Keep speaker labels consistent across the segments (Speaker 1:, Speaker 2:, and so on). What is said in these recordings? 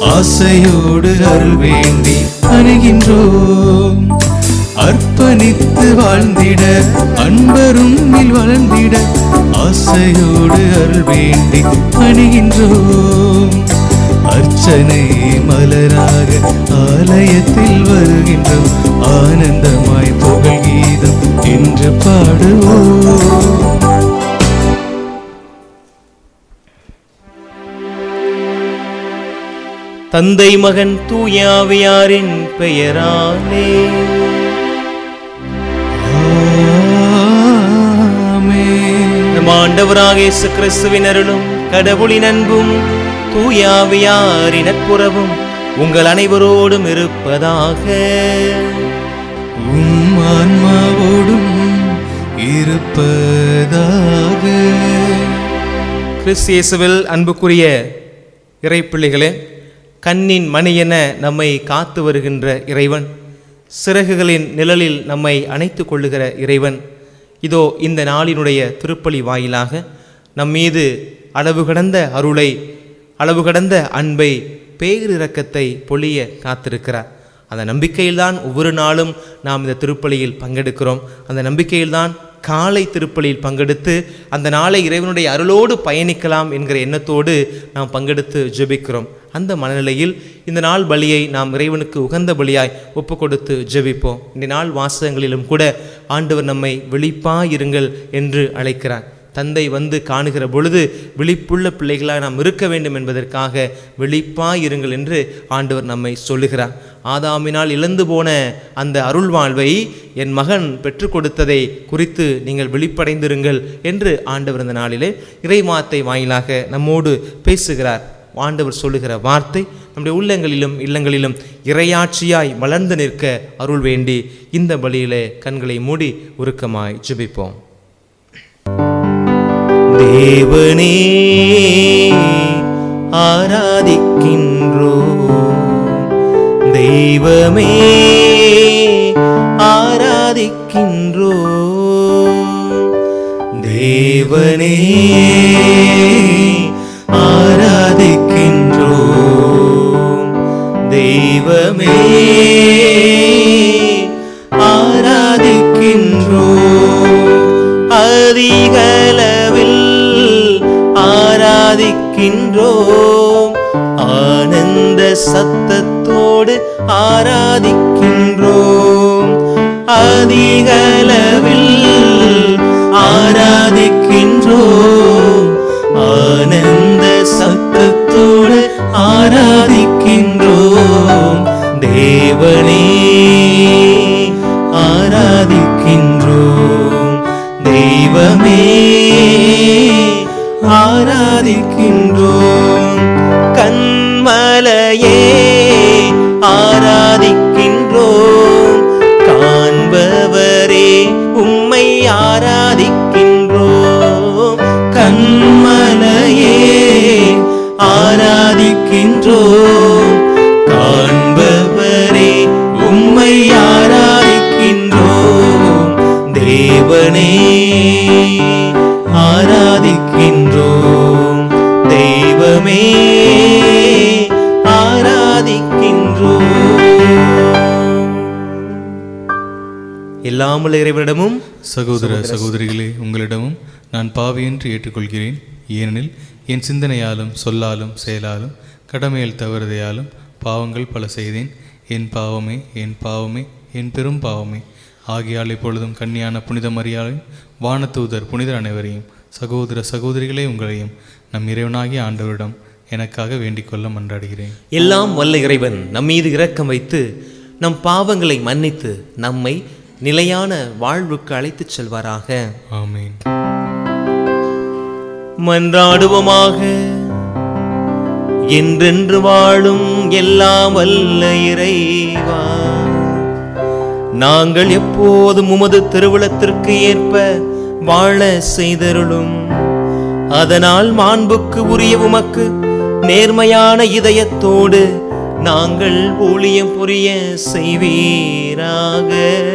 Speaker 1: ஆசையோடு அருள் வேண்டி அணுகின்றோம். அர்ப்பணித்து வாழ்ந்திட அன்பரும் வளர்ந்திட ஆசையோடு அருள் வேண்டி அணுகின்றோம். அர்ச்சனை மலராக ஆலயத்தில் வருகின்றோம். ஆனந்தமாய் புகழ் கீதம் என்று பாடுவோம்.
Speaker 2: தந்தை மகன் தூய ஆவியாரின் பெயராலே நம் ஆண்டவராக இயேசு கிறிஸ்துவின் அருளும் கடவுளின் அன்பும் தூய ஆவியாரின் நட்புறவும் உங்கள் அனைவரோடும் இருப்பதாக.
Speaker 1: உம் ஆன்மாவோடும் இருப்பதாக.
Speaker 2: கிறிஸ்து இயேசுவில் அன்புக்குரிய இறைப்பிள்ளைகளே, கண்ணின் மணி என நம்மை காத்து வருகின்ற இறைவன், சிறகுகளின் நிழலில் நம்மை அணைத்து கொள்ளுகிற இறைவன், இதோ இந்த நாளினுடைய திருப்பலி வாயிலாக நம்மீது அளவு கடந்த அருளை, அளவு கடந்த அன்பை, பேரிரக்கத்தை பொழிய காத்திருக்கிறார். அந்த நம்பிக்கையில்தான் ஒவ்வொரு நாளும் நாம் இந்த திருப்பலியில் பங்கெடுக்கிறோம். அந்த நம்பிக்கையில்தான் காலை திருப்பலியில் பங்கெடுத்து அந்த நாளை இறைவனுடைய அருளோடு பயணிக்கலாம் என்கிற எண்ணத்தோடு நாம் பங்கெடுத்து ஜெபிக்கிறோம். அந்த மனநிலையில் இந்த நாள் பலியை நாம் இறைவனுக்கு உகந்த பலியாய் ஒப்பு கொடுத்து ஜெபிப்போம். இந்த நாள் வாசகங்களிலும் கூட ஆண்டவர் நம்மை விழிப்பாயிருங்கள் என்று அழைக்கிறார். தந்தை வந்து காணுகிற பொழுது விழிப்புள்ள பிள்ளைகளாக நாம் இருக்க வேண்டும் என்பதற்காக விழிப்பாயிருங்கள் என்று ஆண்டவர் நம்மை சொல்லுகிறார். ஆதாமினால் இழந்து போன அந்த அருள் வாழ்வை என் மகன் பெற்றுக் கொடுத்ததை குறித்து நீங்கள் விழிப்படைந்திருங்கள் என்று ஆண்டவர் இந்த நாளிலே இறைவார்த்தை வாயிலாக நம்மோடு பேசுகிறார். ஆண்டவர் சொல்லுகிற வார்த்தை நம்முடைய உள்ளங்களிலும் இல்லங்களிலும் இறையாட்சியாய் வளர்ந்து நிற்க அருள் வேண்டி இந்த பலியிலே கண்களை மூடி உருக்கமாய் ஜெபிப்போம். தேவனே ஆராதிக்கின்றோம், தெய்வமே ஆராதிக்கின்றோம், தேவனே ஆராதிக்கின்றோம், தெய்வமே ஆராதிக்கின்றோம், அதிகளவில் ஆராதிக்கின்றோம், ஆனந்த சத்தத்தோடு ஆராதிக்கின்றோம், அதிகளவில் ஆராதிக்கின்றோம், ஆனந்த சத்தத்தோடு ஆராதிக்கின்றோம், தேவனே ஆராதிக்கின்றோம், தெய்வமே ஆராதிக்கின்றோம், கண்மலையே ஆராதிக்கின்றோம், காண்பவரே உம்மை ஆராதிக்கின்றோம், கண்மலையே ஆராதிக்கின்றோம், காண்பவரே உம்மை ஆராதிக்கின்றோம், தேவனே ஆராதிக்கின்றோம், தெய்வமே ஆராதிக்கின்றோம். எல்லாமுள்ள இறைவனிடமும்
Speaker 1: சகோதர சகோதரிகளே, உங்களிடமும் நான் பாவியென்று ஏற்றுக்கொள்கிறேன். ஏனெனில் என் சிந்தனையாலும் சொல்லாலும் செயலாலும் கடமையில் தவறுதையாலும் பாவங்கள் பல செய்தேன். என் பாவமே, என் பாவமே, என் பெரும் பாவமே. ஆகியால் இப்பொழுதும் கன்னியான புனித மரியாதையும் வானதூதர் புனிதர் அனைவரையும் சகோதர சகோதரிகளே உங்களையும் நம் இறைவனாகிய ஆண்டவரிடம் எனக்காக வேண்டிக் கொள்ள மன்றாடுகிறேன்.
Speaker 2: எல்லாம் வல்ல இறைவன் நம் மீது இரக்கம் வைத்து நம் பாவங்களை மன்னித்து நம்மை நிலையான வாழ்வுக்கு அழைத்துச் செல்வாராக.
Speaker 1: ஆமீன்.
Speaker 2: மன்றாடுவோமாக. என்றென்று வாழும் எல்லாம் வல்ல இறைவா, நாங்கள் எப்போதும் உமது திருவுளத்திற்கு ஏற்ப வாழ செய்தருளும். அதனால் மாண்புக்கு உரிய உமக்கு நேர்மையான இதயத்தோடு நாங்கள் ஊழியம் புரிய செய்வீராக.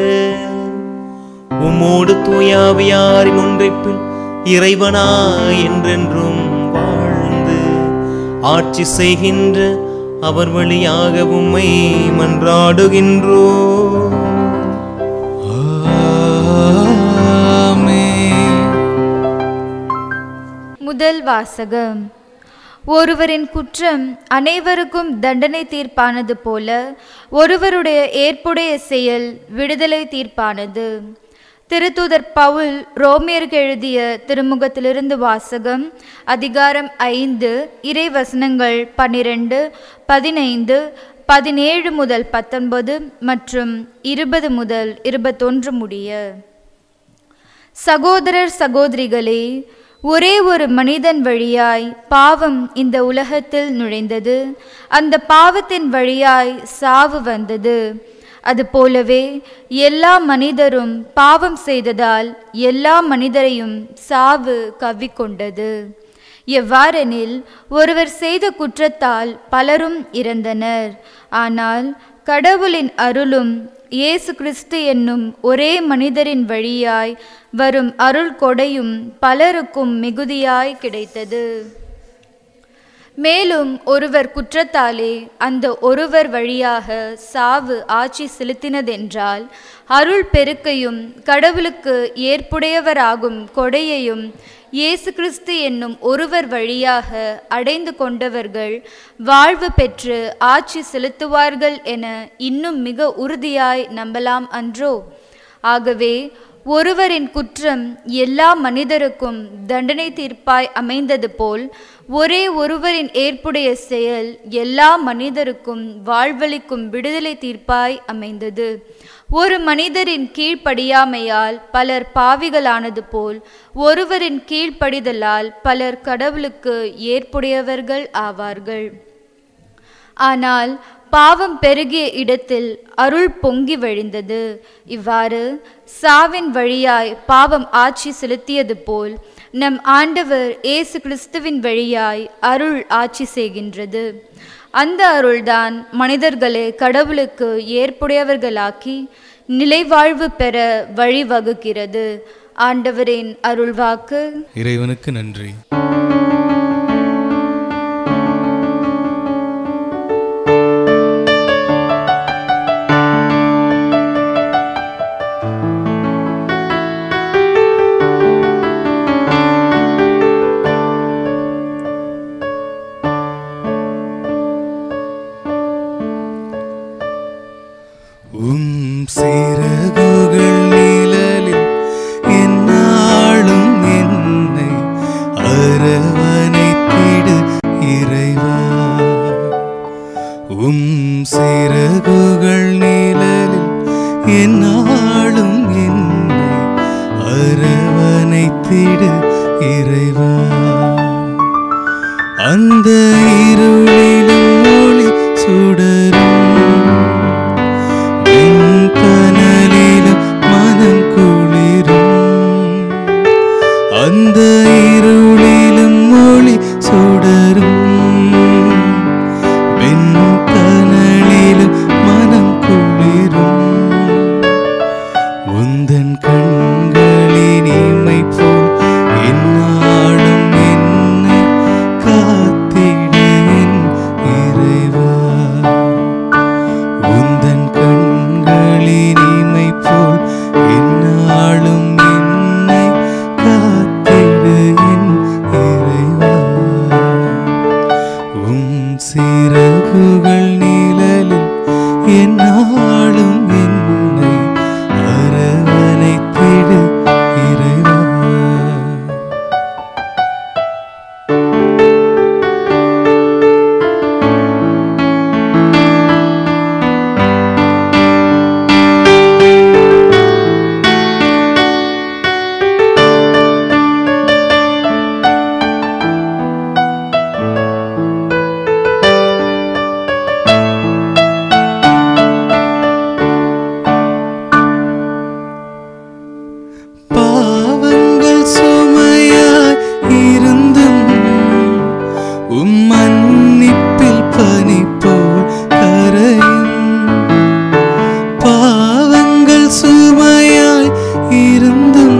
Speaker 2: உம்மோடு தூய ஆவியாரின் ஒன்றிப்பில் இறைவனா என்றென்றும் வாழ்ந்து ஆட்சி செய்கின்ற அவர் வழியாக உம்மை மன்றாடுகின்றோம்.
Speaker 3: முதல் வாசகம். ஒருவரின் குற்றம் அனைவருக்கும் தண்டனை தீர்ப்பானது போல ஒருவருடைய ஏற்புடைய செயல் விடுதலை தீர்ப்பானது. திருத்தூதர் பவுல் ரோமியருக்கு எழுதிய திருமுகத்திலிருந்து வாசகம். அதிகாரம் 5 இறைவசனங்கள் 12, 15, 17 முதல் 19 மற்றும் 20 முதல் 21 முடிய. சகோதரர் சகோதரிகளே, ஒரே ஒரு மனிதன் வழியாய் பாவம் இந்த உலகத்தில் நுழைந்தது. அந்த பாவத்தின் வழியாய் சாவு வந்தது. அதுபோலவே எல்லா மனிதரும் பாவம் செய்ததால் எல்லா மனிதரையும் சாவு கவ்விக்கொண்டது. எவ்வாறெனில் ஒருவர் செய்த குற்றத்தால் பலரும் இறந்தனர். ஆனால் கடவுளின் அருளும் இயேசு கிறிஸ்து என்னும் ஒரே மனிதரின் வழியாய் வரும் அருள் கொடையும் பலருக்கும் மிகுதியாய் கிடைத்தது. மேலும் ஒருவர் குற்றத்தாலே அந்த ஒருவர் வழியாக சாவு ஆட்சி செலுத்தினதென்றால் அருள் பெருக்கையும் கடவுளுக்கு ஏற்புடையவராகும் கொடையையும் இயேசு கிறிஸ்து என்னும் ஒருவர் வழியாக அடைந்து கொண்டவர்கள் வாழ்வு பெற்று ஆட்சி செலுத்துவார்கள் என இன்னும் மிக உறுதியாய் நம்பலாம் அன்றோ? ஆகவே ஒருவரின் குற்றம் எல்லா மனிதருக்கும் தண்டனை தீர்ப்பாய் அமைந்தது போல் ஒரே ஒருவரின் ஏற்புடைய செயல் எல்லா மனிதருக்கும் வாழ்வளிக்கும் விடுதலை தீர்ப்பாய் அமைந்தது. ஒரு மனிதரின் கீழ்ப்படியாமையால் பலர் பாவிகளானது போல் ஒருவரின் கீழ்ப்படிதலால் பலர் கடவுளுக்கு ஏற்புடையவர்கள் ஆவார்கள். ஆனால் பாவம் பெருகிய இடத்தில் அருள் பொங்கி வழிந்தது. இவ்வாறு சாவின் வழியாய் பாவம் ஆட்சி செலுத்தியது போல் நம் ஆண்டவர் இயேசு கிறிஸ்துவின் வழியாய் அருள் ஆட்சி செய்கின்றது. அந்த அருள்தான் மனிதர்களை கடவுளுக்கு ஏற்புடையவர்களாக்கி நிலைவாழ்வு பெற வழிவகுக்கிறது. ஆண்டவரின் அருள்வாக்கு.
Speaker 1: இறைவனுக்கு நன்றி.
Speaker 4: சிறகுகள் நிழலில் எந்நாளும் என்னை அரவணைத்திடு இறைவா. சிறகுகள் நிழலில் எந்நாளும் என்னை அரவணைத்திடு இறைவா. அந்த இருளிலும் ஒளி சுடரும் கனலிலும் மனம் குளிரும். அந்த இருளிலும் ஒளி சுடரும் வெண் கனலிலும் மனம் குளிரும். உந்தன் கண்களின் இமை போல் எந்நாளும் என்னை காத்திட என் இறைவா. உந்தன் கண்களின் இமை போல் எந்நாளும் என்னை காத்திட என் இறைவா. சிறகுகள் நிழலில் எந்நாளும் என்னை அரவணைத்திடு இறைவா. பாவங்கள் சுமையாய் இருந்தும் மன்னிப்பில் பனி போல் கரையும். பாவங்கள் சுமையாய் இருந்தும்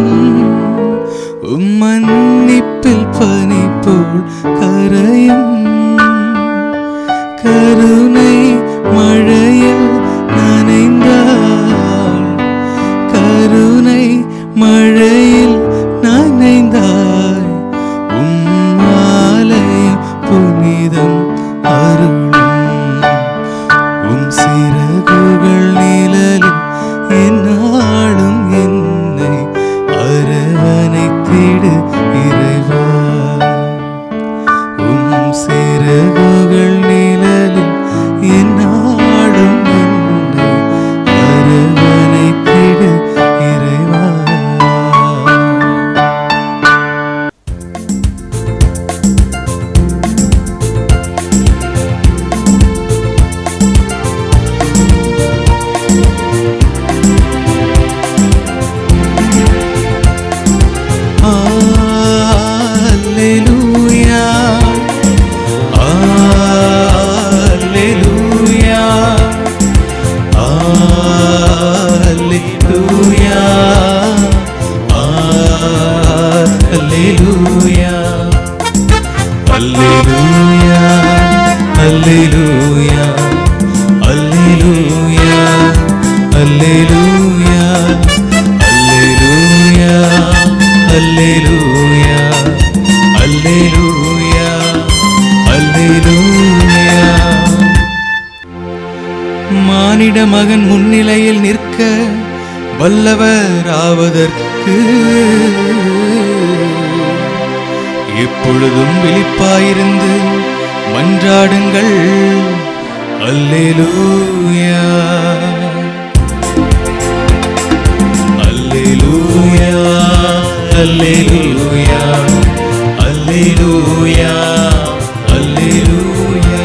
Speaker 4: மன்னிப்பில் பனி போல் கரையும். கருணை மழையில் நனைந்தாள், கருணை மழையில் நனைந்தாய். ஆலயம் புனிதம் அருளும், சிறகுகள் நிழலில் என்னாலும் என்னை அரவணைத்திடு இறைவா. சிறகுகள் நிழலில் என்னாலும் என்னை அரவணைத்திடு இறைவா. மானிட மகன் முன்னிலையில் நிற்க வல்லவராவதற்கு எப்பொழுதும் விழிப்பாயிருந்து மன்றாடுங்கள். அல்லேலூயா, அல்லேலூயா, அல்லேலூயா, அல்லேலூயா, அல்லேலூயா.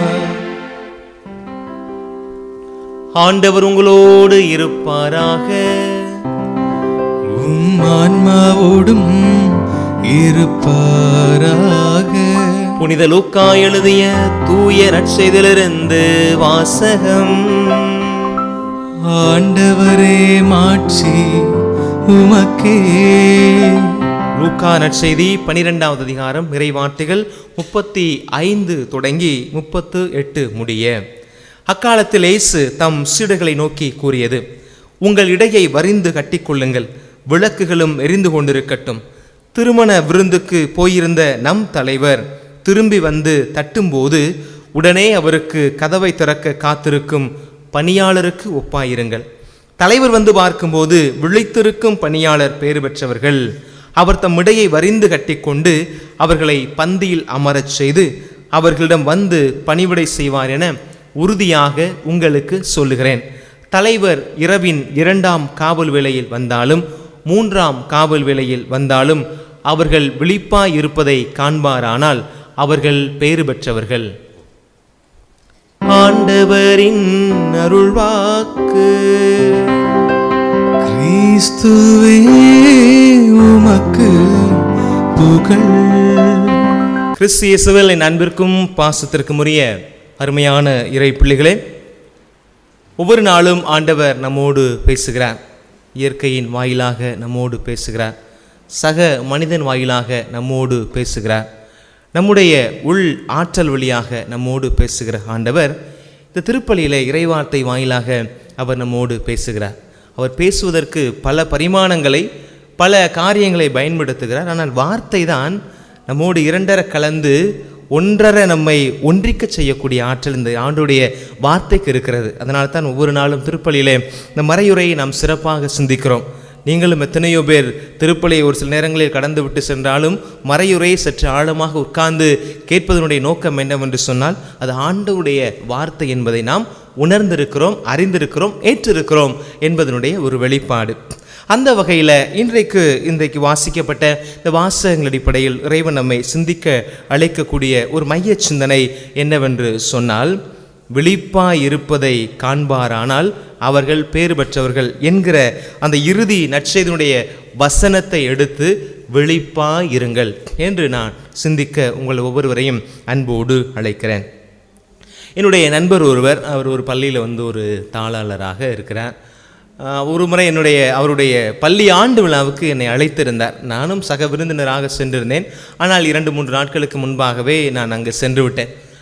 Speaker 2: ஆண்டவர் உங்களோடு இருப்பாராக.
Speaker 4: உம் ஆன்மாவோடும் இருப்பாராக.
Speaker 2: புனித லூக்கா எழுதிய தூய நற்செய்தியிலிருந்து வாசகம்.
Speaker 4: ஆண்டவரே மாட்சி உமக்கே.
Speaker 2: லூக்கா நற்செய்தி 12வது அதிகாரம் இறைவார்த்தைகள் 35 தொடங்கி 38 முடிய. அக்காலத்தில் இயேசு தம் சீடர்களை நோக்கி கூறியது, உங்கள் இடையை வரிந்து கட்டிக்கொள்ளுங்கள், விளக்குகளும் எரிந்து கொண்டிருக்கட்டும். திருமண விருந்துக்கு போயிருந்த நம் தலைவர் திரும்பி வந்து தட்டும்போது உடனே அவருக்கு கதவை திறக்க காத்திருக்கும் பணியாளருக்கு ஒப்பாயிருங்கள். தலைவர் வந்து பார்க்கும்போது விழித்திருக்கும் பணியாளர் பேறு பெற்றவர்கள். அவர் தம் இடையை வரிந்து கட்டிக்கொண்டு அவர்களை பந்தியில் அமரச் செய்து அவர்களிடம் வந்து பணிவிடை செய்வார் என உறுதியாக உங்களுக்கு சொல்லுகிறேன். தலைவர் இரவின் 2ஆம் காவல் வேளையில் வந்தாலும் 3ஆம் காவல் வேளையில் வந்தாலும் அவர்கள் விழிப்பாய் இருப்பதை காண்பாரானால் அவர்கள் பேறு பெற்றவர்கள். ஆண்டவரின் அருள்வாக்கு.
Speaker 4: கிறிஸ்துவே உமக்கு புகழ்.
Speaker 2: கிறிஸ்து இயேசுவில் என் அன்பிற்கும் பாசத்திற்கும் உரிய அருமையான இறை பிள்ளைகளே, ஒவ்வொரு நாளும் ஆண்டவர் நம்மோடு பேசுகிறார். இயற்கையின் வாயிலாக நம்மோடு பேசுகிறார். சக மனிதன் வாயிலாக நம்மோடு பேசுகிறார். நம்முடைய உள் ஆற்றல் வழியாக நம்மோடு பேசுகிற ஆண்டவர் இந்த திருப்பலியிலே இறைவார்த்தை வாயிலாக அவர் நம்மோடு பேசுகிறார். அவர் பேசுவதற்கு பல பரிமாணங்களை பல காரியங்களை பயன்படுத்துகிறார். ஆனால் வார்த்தை தான் நம்மோடு இரண்டரை கலந்து ஒன்றரை நம்மை ஒன்றிக்க செய்யக்கூடிய ஆற்றல் இந்த ஆண்டுடைய வார்த்தைக்கு இருக்கிறது. அதனால தான் ஒவ்வொரு நாளும் திருப்பலியிலே இந்த மறையுரையை நாம் சிறப்பாக சிந்திக்கிறோம். நீங்களும் எத்தனையோ பேர் திருப்பலியை ஒரு சில நேரங்களில் கடந்து விட்டு சென்றாலும் மறையுரையை சற்று ஆழமாக உட்கார்ந்து கேட்பதனுடைய நோக்கம் என்னவென்று சொன்னால் அது ஆண்டவருடைய வார்த்தை என்பதை நாம் உணர்ந்திருக்கிறோம், அறிந்திருக்கிறோம், ஏற்றிருக்கிறோம் என்பதனுடைய ஒரு வெளிப்பாடு. அந்த வகையில் இன்றைக்கு வாசிக்கப்பட்ட இந்த வாசகங்கள் அடிப்படையில் இறைவன் நம்மை சிந்திக்க அழைக்கக்கூடிய ஒரு மைய சிந்தனை என்னவென்று சொன்னால், விழிப்பாய் இருப்பதை காண்பாரானால் அவர்கள் பேறு பெற்றவர்கள் என்கிற அந்த இறுதி நற்செய்தியினுடைய வசனத்தை எடுத்து விழிப்பாய் இருங்கள் என்று நான் சிந்திக்க உங்கள் ஒவ்வொருவரையும் அன்போடு அழைக்கிறேன். என்னுடைய நண்பர் ஒருவர், அவர் ஒரு பள்ளியில் ஒரு தாளாளராக இருக்கிறார். ஒரு முறை அவருடைய பள்ளி ஆண்டு விழாவுக்கு என்னை அழைத்திருந்தார். நானும் சக விருந்தினராக சென்றிருந்தேன். ஆனால் 2-3 நாட்களுக்கு முன்பாகவே நான் அங்கு சென்று விட்டேன்.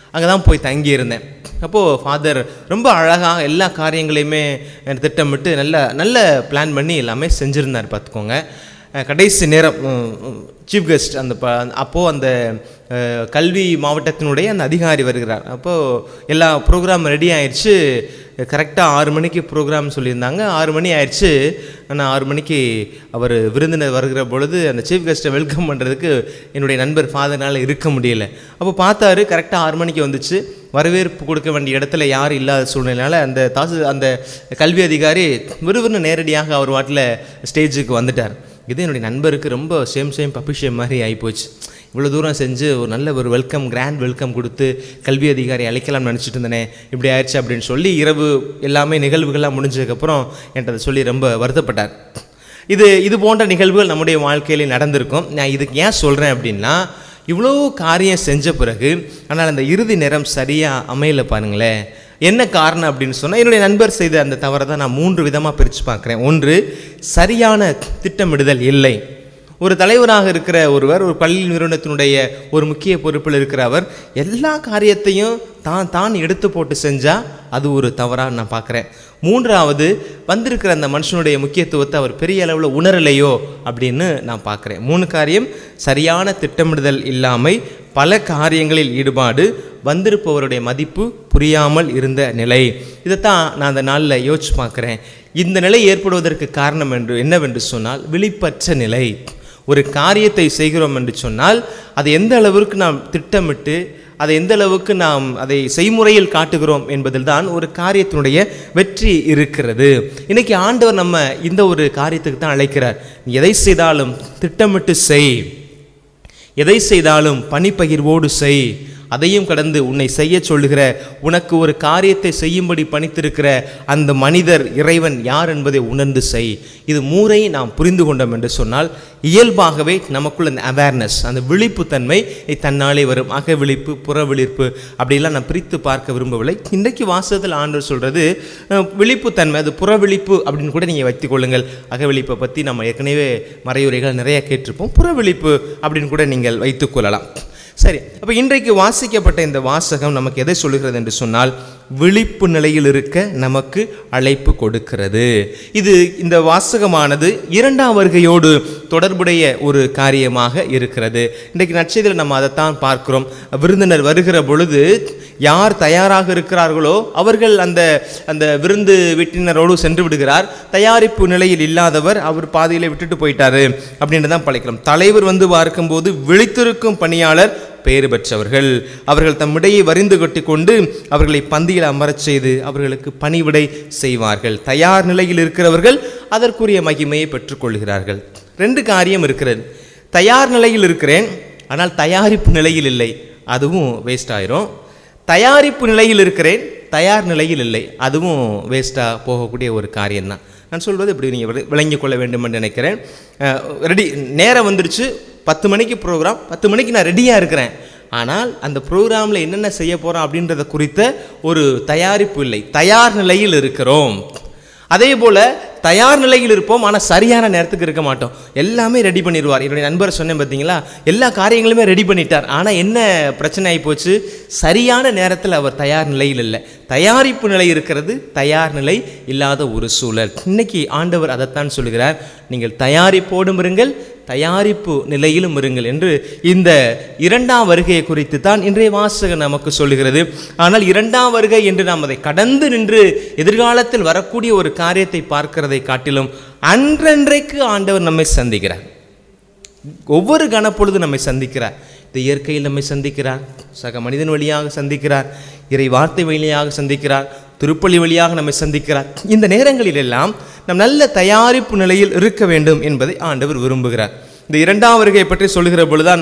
Speaker 2: அங்கே தான் போய் தங்கியிருந்தேன். அப்போது ஃபாதர் ரொம்ப அழகாக எல்லா காரியங்களையுமே திட்டமிட்டு நல்ல பிளான் பண்ணி எல்லாமே செஞ்சுருந்தார் பார்த்துக்கோங்க. கடைசி நேரம் சீஃப் கெஸ்ட் அப்போது அந்த கல்வி மாவட்டத்தினுடைய அந்த அதிகாரி வருகிறார். அப்போது எல்லா ப்ரோக்ராம் ரெடி ஆயிடுச்சு. கரெக்டாக 6 மணிக்கு ப்ரோக்ராம் சொல்லியிருந்தாங்க. 6 மணி ஆயிடுச்சு. ஆனால் 6 மணிக்கு அவர் விருந்தினர் வருகிற பொழுது அந்த சீஃப் கெஸ்ட்டை வெல்கம் பண்ணுறதுக்கு என்னுடைய நண்பர் ஃபாதர்னால் இருக்க முடியல. அப்போ பார்த்தாரு, கரெக்டாக 6 மணிக்கு வந்துச்சு. வரவேற்பு கொடுக்க வேண்டிய இடத்துல யாரும் இல்லாத சூழ்நிலையால் அந்த கல்வி அதிகாரி விறுவிறுன்னு நேரடியாக அவர் வாட்டில் ஸ்டேஜுக்கு வந்துட்டார். இது என்னுடைய நண்பருக்கு ரொம்ப சேம் பப்பிஷேம் மாதிரி ஆகிப்போச்சு. இவ்வளோ தூரம் செஞ்சு ஒரு நல்ல ஒரு கிராண்ட் வெல்கம் கொடுத்து கல்வி அதிகாரி அழைக்கலாம்னு நினச்சிட்டு இருந்தேனே, இப்படி ஆயிடுச்சு அப்படின்னு சொல்லி இரவு எல்லாமே நிகழ்வுகள்லாம் முடிஞ்சதுக்கப்புறம் என்கிட்ட அதை சொல்லி ரொம்ப வருத்தப்பட்டார். இது போன்ற நிகழ்வுகள் நம்முடைய வாழ்க்கையிலே நடந்திருக்கும். நான் இதுக்கு ஏன் சொல்கிறேன் அப்படின்னா, இவ்வளோ காரியம் செஞ்ச பிறகு ஆனால் அந்த இறுதி நேரம் சரியாக அமையல பாருங்களேன். என்ன காரணம் அப்படின்னு சொன்னால், என்னுடைய நண்பர் செய்த அந்த தவறை தான் நான் 3 விதமாக பிரித்து பார்க்குறேன். 1, சரியான திட்டமிடுதல் இல்லை. ஒரு தலைவராக இருக்கிற ஒருவர், ஒரு பள்ளி நிறுவனத்தினுடைய ஒரு முக்கிய பொறுப்பில் இருக்கிற அவர் எல்லா காரியத்தையும் தான் எடுத்து போட்டு செஞ்சால் அது ஒரு தவறாக நான் பார்க்குறேன். 3வது, வந்திருக்கிற அந்த மனுஷனுடைய முக்கியத்துவத்தை அவர் பெரிய அளவில் உணரலையோ அப்படின்னு நான் பார்க்குறேன். 3 காரியம்: சரியான திட்டமிடுதல் இல்லாமை, பல காரியங்களில் ஈடுபாடு, வந்திருப்பவருடைய மதிப்பு புரியாமல் இருந்த நிலை. இதைத்தான் நான் அந்த நாளில் யோசிச்சு பார்க்குறேன். இந்த நிலை ஏற்படுவதற்கு காரணம் என்னவென்று சொன்னால், விழிப்பற்ற நிலை. ஒரு காரியத்தை செய்கிறோம் என்று சொன்னால் அதை எந்த அளவிற்கு நாம் திட்டமிட்டு அதை எந்த அளவுக்கு நாம் அதை செய்முறையில் காட்டுகிறோம் என்பதில் தான் ஒரு காரியத்தினுடைய வெற்றி இருக்கிறது. இன்னைக்கு ஆண்டவர் நம்ம இந்த ஒரு காரியத்துக்கு தான் அழைக்கிறார். எதை செய்தாலும் திட்டமிட்டு செய், எதை செய்தாலும் பணிப்பகிர்வோடு செய், அதையும் கடந்து உன்னை செய்ய சொல்லுகிற, உனக்கு ஒரு காரியத்தை செய்யும்படி பணித்திருக்கிற அந்த மனிதர் இறைவன் யார் என்பதை உணர்ந்து செய். இது 3ஐ நாம் புரிந்து கொண்டோம் என்று சொன்னால் இயல்பாகவே நமக்குள்ள அந்த அவேர்னஸ், அந்த விழிப்புத்தன்மை தன்னாலே வரும். அக விழிப்பு, புற விழிப்பு அப்படிலாம் நான் பிரித்து பார்க்க விரும்பவில்லை. இன்றைக்கு வாசகத்தில் ஆண்டவர் சொல்கிறது விழிப்புத்தன்மை, அது புற விழிப்பு அப்படின்னு கூட நீங்கள் வைத்துக் கொள்ளுங்கள். அகவிழிப்பை பற்றி நம்ம ஏற்கனவே மறையுரைகள் நிறைய கேட்டிருப்போம். புற விழிப்பு அப்படின்னு கூட நீங்கள் வைத்துக்கொள்ளலாம். சரி, அப்போ இன்றைக்கு வாசிக்கப்பட்ட இந்த வாசகம் நமக்கு எதை சொல்லுகிறது என்று சொன்னால், விழிப்பு நிலையில் இருக்க நமக்கு அழைப்பு கொடுக்கிறது. இந்த வாசகமானது 2ஆம் வருகையோடு தொடர்புடைய ஒரு காரியமாக இருக்கிறது. இன்றைக்கு நற்செய்தியில் நம்ம அதைத்தான் பார்க்கிறோம். விருந்தினர் வருகிற பொழுது யார் தயாராக இருக்கிறார்களோ அவர்கள் அந்த விருந்து வீட்டினரோடு சென்று விடுகிறார். தயாரிப்பு நிலையில் இல்லாதவர் அவர் பாதையிலே விட்டுட்டு போயிட்டாரு அப்படின்னு தான் பழைக்கிறோம். தலைவர் வந்து பார்க்கும்போது விழித்திருக்கும் பணியாளர் பேறு பெற்றவர்கள். அவர்கள் தம்மிடையே வரிந்து கட்டி கொண்டு அவர்களை பந்தியில் அமரச் செய்து அவர்களுக்கு பணிவிடை செய்வார்கள். தயார் நிலையில் இருக்கிறவர்கள் அதற்குரிய மகிமையை பெற்றுக்கொள்கிறார்கள். 2 காரியம் இருக்கிறது. தயார் நிலையில் இருக்கிறேன், ஆனால் தயாரிப்பு நிலையில் இல்லை, அதுவும் வேஸ்ட் ஆயிரும். தயாரிப்பு நிலையில் இருக்கிறேன், தயார் நிலையில் இல்லை, அதுவும் வேஸ்ட்டாக போகக்கூடிய ஒரு காரியம்தான். நான் சொல்வது இப்படி நீங்கள் விளங்கிக் கொள்ள வேண்டும் என்று நினைக்கிறேன். ரெடி, நேரம் வந்துருச்சு, 10 மணிக்கு ப்ரோக்ராம், 10 மணிக்கு நான் ரெடியாக இருக்கிறேன். ஆனால் அந்த ப்ரோக்ராமில் என்னென்ன செய்ய போகிறோம் அப்படின்றத குறித்த ஒரு தயாரிப்பு இல்லை. தயார் நிலையில் இருக்கிறோம். அதே போல் தயார் நிலையில் இருப்போம், ஆனால் சரியான நேரத்துக்கு இருக்க மாட்டோம். எல்லாமே ரெடி பண்ணிடுவார். என்னுடைய நண்பர் சொன்னேன் பார்த்தீங்களா, எல்லா காரியங்களுமே ரெடி பண்ணிட்டார். ஆனால் என்ன பிரச்சனை ஆகி போச்சு, சரியான நேரத்தில் அவர் தயார் நிலையில் இல்லை. தயாரிப்பு நிலை இருக்கிறது, தயார் நிலை இல்லாத ஒரு சூழல். இன்னைக்கு ஆண்டவர் அதைத்தான் சொல்கிறார், நீங்கள் தயாரிப்போடும் இருங்கள், தயாரிப்பு நிலையிலும் இருங்கள் என்று. இந்த 2ஆம் வருகையை குறித்து தான் இன்றைய வாசகம் நமக்கு சொல்லுகிறது. ஆனால் 2ஆம் வருகை என்று நாம் அதை கடந்து நின்று எதிர்காலத்தில் வரக்கூடிய ஒரு காரியத்தை பார்க்கிறதை காட்டிலும் அன்றன்றைக்கு ஆண்டவர் நம்மை சந்திக்கிறார். ஒவ்வொரு கணப்பொழுது நம்மை சந்திக்கிறார். இந்த இயற்கையில் நம்மை சந்திக்கிறார், சக மனிதன் வழியாக சந்திக்கிறார், இறை வார்த்தை வழியாக சந்திக்கிறார், திருப்பலி வழியாக நம்மை சந்திக்கிறார். இந்த நேரங்களில் எல்லாம் நம் நல்ல தயாரிப்பு நிலையில் இருக்க வேண்டும் என்பதை ஆண்டவர் விரும்புகிறார். இந்த 2ஆம் வருகையை பற்றி சொல்லுகிற பொழுதுதான்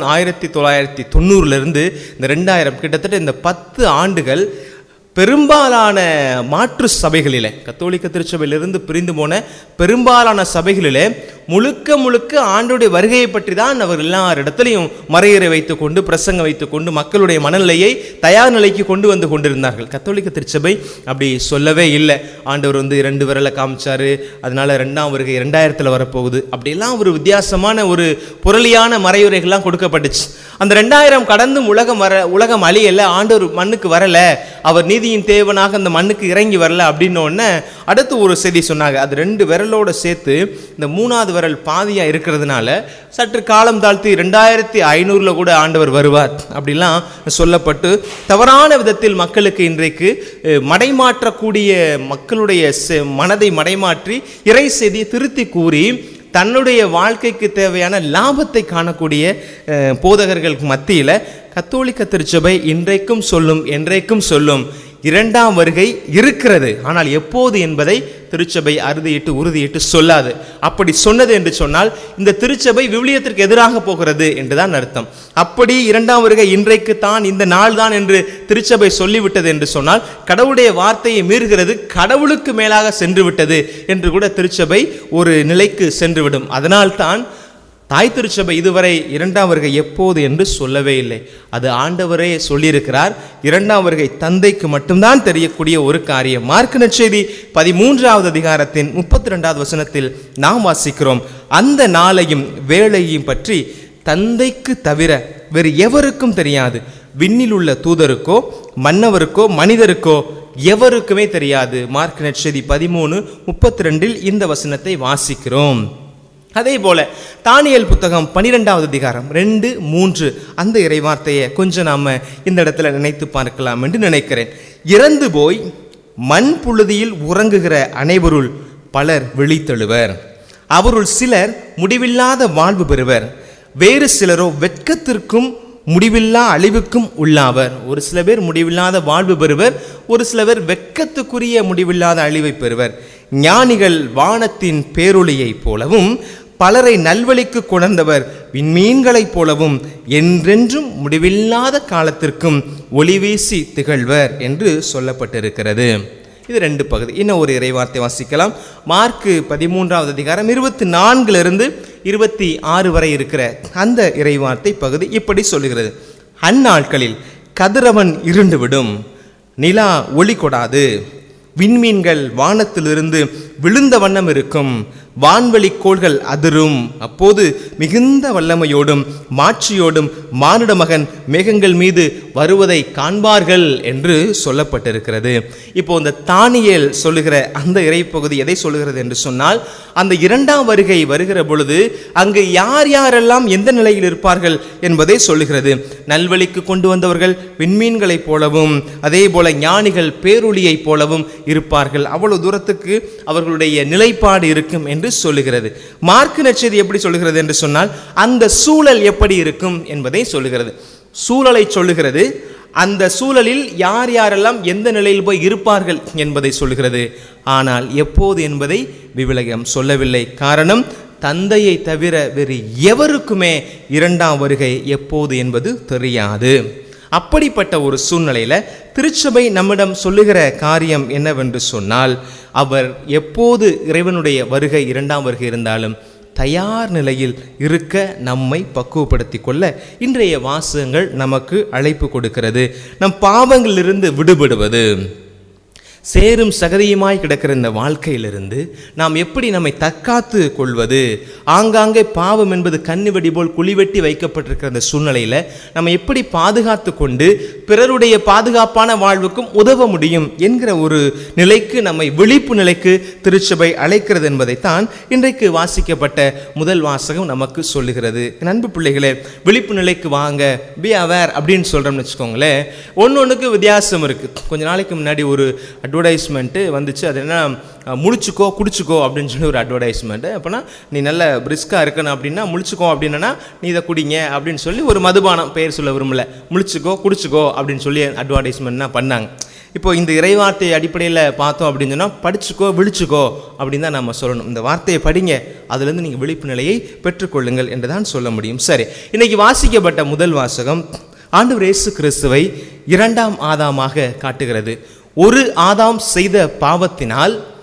Speaker 2: 1990 இந்த 2000 கிட்டத்தட்ட இந்த 10 ஆண்டுகள் பெரும்பாலான மாற்று சபைகளிலே, கத்தோலிக்க திருச்சபையிலிருந்து பிரிந்து போன பெரும்பாலான சபைகளிலே முழுக்க முழுக்க ஆண்டவருடைய வருகையை பற்றி தான் அவர் எல்லாரிடத்திலையும் மறையறை வைத்துக் கொண்டு பிரசங்கம் வைத்துக் கொண்டு மக்களுடைய மனநிலையை தயார் நிலைக்கு கொண்டு வந்து கொண்டிருந்தார்கள். கத்தோலிக்க திருச்சபை அப்படி சொல்லவே இல்லை. ஆண்டவர் 2 விரலை காமிச்சாரு, அதனால 2ஆம் வருகை 2000 வரப்போகுது, அப்படிலாம் ஒரு வித்தியாசமான ஒரு புரளியான மறையுரைகள்லாம் கொடுக்கப்பட்டுச்சு. அந்த 2000 கடந்தும் உலகம் அழியல, ஆண்டவர் மண்ணுக்கு வரல, அவர் நீதியின் தேவனாக அந்த மண்ணுக்கு இறங்கி வரல அப்படின்னு உடனே அடுத்து ஒரு செய்தி சொன்னாங்க. அது 2 விரலோட சேர்த்து இந்த 3ஆவது விரல் பாதியா இருக்கிறதுனால சற்று காலம் தாழ்த்தி 2500 கூட ஆண்டவர் வருவார் அப்படிலாம் சொல்லப்பட்டு தவறான விதத்தில் மக்களுக்கு இன்றைக்கு மடைமாற்றக்கூடிய மக்களுடைய மனதை மடைமாற்றி இறை செய்தியை திருத்தி கூறி தன்னுடைய வாழ்க்கைக்கு தேவையான லாபத்தை காணக்கூடிய போதகர்களுக்கு மத்தியில் கத்தோலிக்க திருச்சபை இன்றைக்கும் சொல்லும், என்றைக்கும் சொல்லும், 2ஆம் வருகை இருக்கிறது. ஆனால் எப்போது என்பதை திருச்சபை உறுதியிட்டு சொல்லாது. அப்படி சொன்னது என்று சொன்னால் இந்த திருச்சபை விவிலியத்திற்கு எதிராக போகிறது என்றுதான் அர்த்தம். அப்படி 2ஆம் வருகை இன்றைக்கு தான், இந்த நாள் தான் என்று திருச்சபை சொல்லிவிட்டது என்று சொன்னால் கடவுளுடைய வார்த்தையை மீறுகிறது, கடவுளுக்கு மேலாக சென்று விட்டது என்று கூட திருச்சபை ஒரு நிலைக்கு சென்றுவிடும். அதனால்தான் தாய் திருச்சபை இதுவரை 2ஆம் வருகை எப்போது என்று சொல்லவே இல்லை. அது ஆண்டவரே சொல்லியிருக்கிறார். 2ஆம் வருகை தந்தைக்கு மட்டும்தான் தெரியக்கூடிய ஒரு காரியம். மார்க்கு நற்செய்தி 13வது அதிகாரத்தின் 32வது வசனத்தில் நாம் வாசிக்கிறோம், அந்த நாளையும் வேளையையும் பற்றி தந்தைக்கு தவிர வேறு எவருக்கும் தெரியாது, விண்ணில் உள்ள தூதருக்கோ மன்னவருக்கோ மனிதருக்கோ எவருக்குமே தெரியாது. மார்க்கு நற்செய்தி 13:32 இந்த வசனத்தை வாசிக்கிறோம். அதே போல தானியேல் புத்தகம் 12வது அதிகாரம் 2-3 அந்த இறைவார்த்தையை கொஞ்சம் நாம இந்த இடத்துல நினைத்து பார்க்கலாம் என்று நினைக்கிறேன். இறந்து போய் மண் புழுதியில் உறங்குகிற அனைவருள் பலர் விழித்தெழுவர், அவருள் சிலர் முடிவில்லாத வாழ்வு பெறுவர், வேறு சிலரோ வெட்கத்திற்கும் முடிவில்லா அழிவுக்கும் உள்ளாவர். ஒரு சில பேர் முடிவில்லாத வாழ்வு பெறுவர், ஒரு சில பேர் வெட்கத்துக்குரிய முடிவில்லாத அழிவை பெறுவர். ஞானிகள் வானத்தின் பேரொளியை போலவும் பலரை நல்வழிக்கு கொணர்ந்தவர் விண்மீன்களைப் போலவும் என்றென்றும் முடிவில்லாத காலத்திற்கும் ஒளிவீசி திகழ்வர் என்று சொல்லப்பட்டிருக்கிறது. இது 2 பகுதி. இன்னும் ஒரு இறைவார்த்தை வாசிக்கலாம். மார்க்கு 13வது அதிகாரம் 24 26 வரை இருக்கிற அந்த இறைவார்த்தை பகுதி இப்படி சொல்லுகிறது, அந்நாட்களில் கதிரவன் இருண்டுவிடும், நிலா ஒளி கொடாது, விண்மீன்கள் வானத்திலிருந்து விழுந்த வண்ணம் இருக்கும், வான்வெளி கோள்கள் அதிரும், அப்போது மிகுந்த வல்லமையோடும் மாட்சியோடும் மானிட மகன் மேகங்கள் மீது வருவதை காண்பார்கள் என்று சொல்லப்பட்டிருக்கிறது. இப்போ இந்த தானியேல் சொல்லுகிற அந்த இறைப்பகுதி எதை சொல்லுகிறது என்று சொன்னால், அந்த 2ஆம் வருகை வருகிற பொழுது அங்கு யார் யாரெல்லாம் எந்த நிலையில் இருப்பார்கள் என்பதை சொல்லுகிறது. நல்வழிக்கு கொண்டு வந்தவர்கள் விண்மீன்களைப் போலவும் அதே போல ஞானிகள் பேரொளியைப் போலவும் இருப்பார்கள். அவ்வளவு தூரத்துக்கு அவர்களுடைய நிலைப்பாடு இருக்கும் என்று சொல்லுகிறது. மார்க்கு நற்செய்தி எப்படி சொல்லுகிறது என்று சொன்னால், அந்த சூழல் எப்படி இருக்கும் என்பதை சொல்லுகிறது. சூழலை சொல்லுகிறது, அந்த சூழலில் யார் யாரெல்லாம் எந்த நிலையில் போய் இருப்பார்கள் என்பதை சொல்லுகிறது. ஆனால் எப்போது என்பதை விவிலியம் சொல்லவில்லை. காரணம், தந்தையை தவிர வேறு எவருக்குமே 2ஆம் வருகை எப்போது என்பது தெரியாது. அப்படிப்பட்ட ஒரு சூழ்நிலையில திருச்சபை நம்மிடம் சொல்லுகிற காரியம் என்னவென்று சொன்னால், அவர் எப்போது இறைவனுடைய வருகை 2ஆம் வருகை இருந்தாலும் தயார் நிலையில் இருக்க நம்மை பக்குவப்படுத்தி கொள்ள இன்றைய வாசகங்கள் நமக்கு அழைப்பு கொடுக்கிறது. நம் பாவங்களிலிருந்து விடுபடுவது, சேரும் சகதியுமாய் கிடக்கிற இந்த வாழ்க்கையிலிருந்து நாம் எப்படி நம்மை தற்காத்து கொள்வது, ஆங்காங்கே பாவம் என்பது கண்ணுவெடி போல் குழிவெட்டி வைக்கப்பட்டிருக்கிற அந்த சூழ்நிலையில் நம்ம எப்படி பாதுகாத்து கொண்டு பிறருடைய பாதுகாப்பான வாழ்வுக்கும் உதவ முடியும் என்கிற ஒரு நிலைக்கு, நம்மை விழிப்பு நிலைக்கு திருச்சபை அழைக்கிறது என்பதைத்தான் இன்றைக்கு வாசிக்கப்பட்ட முதல் வாசகம் நமக்கு சொல்லுகிறது. அன்பு பிள்ளைகளே, விழிப்பு நிலைக்கு வாங்க, பி அவேர் அப்படின்னு சொல்கிறோம்னு வச்சுக்கோங்களேன். ஒன்றுக்கு வித்தியாசம் இருக்குது. கொஞ்ச நாளைக்கு முன்னாடி ஒரு அட்வர்டைஸ்மெண்ட்டு வந்துச்சு. அது என்ன, முழிச்சுக்கோ குடிச்சுக்கோ அப்படின்னு சொல்லி ஒரு அட்வர்டைஸ்மெண்ட்டு. அப்போனா நீ நல்ல பிரிஸ்காக இருக்கணும் அப்படின்னா முழிச்சுக்கோ அப்படின்னா நீ இதை குடிங்க அப்படின்னு சொல்லி ஒரு மதுபானம், பெயர் சொல்ல விரும்பல, முழிச்சுக்கோ குடிச்சுக்கோ அப்படின்னு சொல்லி அட்வர்டைஸ்மெண்ட்னா பண்ணாங்க. இப்போ இந்த இறைவார்த்தை அடிப்படையில் பார்த்தோம் அப்படின்னு சொன்னால், படிச்சுக்கோ விழிச்சுக்கோ அப்படின்னு தான் நம்ம சொல்லணும். இந்த வார்த்தையை படிங்க, அதுலேருந்து நீங்கள் விழிப்பு நிலையை பெற்றுக்கொள்ளுங்கள் என்று தான் சொல்ல முடியும். சரி, இன்னைக்கு வாசிக்கப்பட்ட முதல் வாசகம் ஆண்டவர் இயேசு கிறிஸ்துவை 2ஆம் ஆதாமாக காட்டுகிறது. ஒரு ஆதாம் செய்த பாவத்தினால்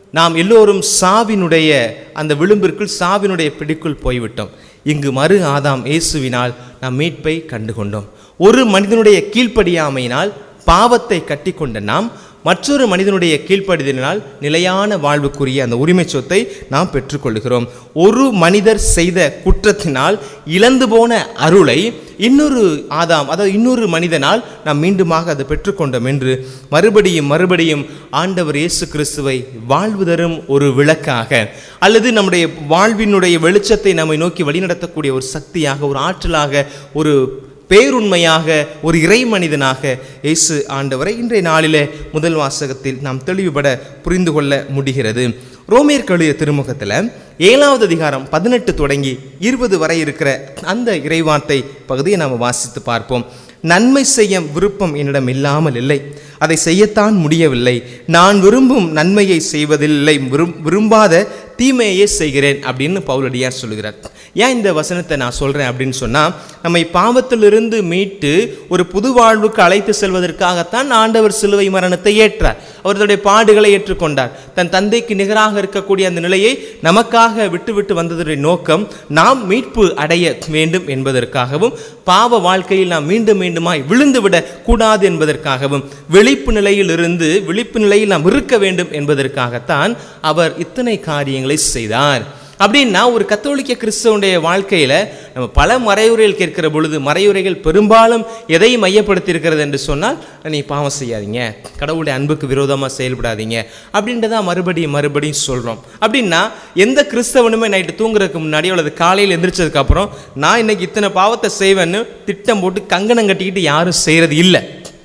Speaker 2: நாம் எல்லோரும் சாவினுடைய அந்த விளிம்பிற்குள், சாவினுடைய பிடிக்குள் போய்விட்டோம். இங்கு மறு ஆதாம் இயேசுவினால் நாம் மீட்பை கண்டுகொண்டோம். ஒரு மனிதனுடைய கீழ்ப்படியாமையினால் பாவத்தை கட்டி கொண்ட நாம் மற்றொரு மனிதனுடைய கீழ்ப்படிதலினால் நிலையான வாழ்வுக்குரிய அந்த உரிமை சொத்தை நாம் பெற்றுக்கொள்கிறோம். ஒரு மனிதர் செய்த குற்றத்தினால் இழந்து போன அருளை இன்னொரு ஆதாம், அதாவது இன்னொரு மனிதனால் நாம் மீண்டுமாக அதை பெற்றுக்கொண்டோம் என்று மறுபடியும் ஆண்டவர் இயேசு கிறிஸ்துவை வாழ்வு தரும் ஒரு விளக்காக, அல்லது நம்முடைய வாழ்வினுடைய வெளிச்சத்தை நம்மை நோக்கி வழிநடத்தக்கூடிய ஒரு சக்தியாக, ஒரு ஆற்றலாக, ஒரு பேருண்மையாக, ஒரு இறை மனிதனாக இயேசு ஆண்டவரை இன்றைய நாளிலே முதல் வாசகத்தில் நாம் தெளிவுபட புரிந்து கொள்ள முடிகிறது. ரோமேயருக்கு எழுதிய திருமுகத்தில் 7வது அதிகாரம் 18 தொடங்கி 20 வரை இருக்கிற அந்த இறைவார்த்தை பகுதியை நாம் வாசித்து பார்ப்போம். நன்மை செய்ய விருப்பம் என்னிடம் இல்லாமல் இல்லை, அதை செய்யத்தான் முடியவில்லை. நான் விரும்பும் நன்மையை செய்வதில்லை, விரும்பாத தீமையே செய்கிறேன் அப்படின்னு பவுலடியார் சொல்லுகிறார். ஏன் இந்த வசனத்தை நான் சொல்கிறேன் அப்படின்னு சொன்னால், நம்மை பாவத்திலிருந்து மீட்டு ஒரு புது வாழ்வுக்கு அழைத்து செல்வதற்காகத்தான் ஆண்டவர் சிலுவை மரணத்தை ஏற்றார். அவருடைய பாடுகளை ஏற்றுக்கொண்டார். தன் தந்தைக்கு நிகராக இருக்கக்கூடிய அந்த நிலையை நமக்காக விட்டு வந்ததுடைய நோக்கம் நாம் மீட்பு அடைய வேண்டும் என்பதற்காகவும், பாவ வாழ்க்கையில் நாம் மீண்டுமாய் விழுந்துவிடக் கூடாது என்பதற்காகவும், விழிப்பு நிலையில் நாம் இருக்க வேண்டும் என்பதற்காகத்தான் அவர் இத்தனை காரியங்களை செய்தார். அப்படின்னா ஒரு கத்தோலிக்க கிறிஸ்தவனுடைய வாழ்க்கையில் நம்ம பல மறையுரைகள் கேட்கிற பொழுது, மறையுரைகள் பெரும்பாலும் எதை மையப்படுத்தி இருக்கிறது என்று சொன்னால், நீ பாவம் செய்யாதீங்க, கடவுளுடைய அன்புக்கு விரோதமாக செயல்படாதீங்க அப்படின்றதான் மறுபடியும் சொல்கிறோம். அப்படின்னா எந்த கிறிஸ்தவனுமே நைட்டு தூங்குறதுக்கு முன்னாடி அல்லது காலையில் எந்திரிச்சதுக்கு அப்புறம் நான் இன்னைக்கு இத்தனை பாவத்தை செய்வேன்னு திட்டம் போட்டு கங்கணம் கட்டிக்கிட்டு யாரும் செய்கிறது இல்லை.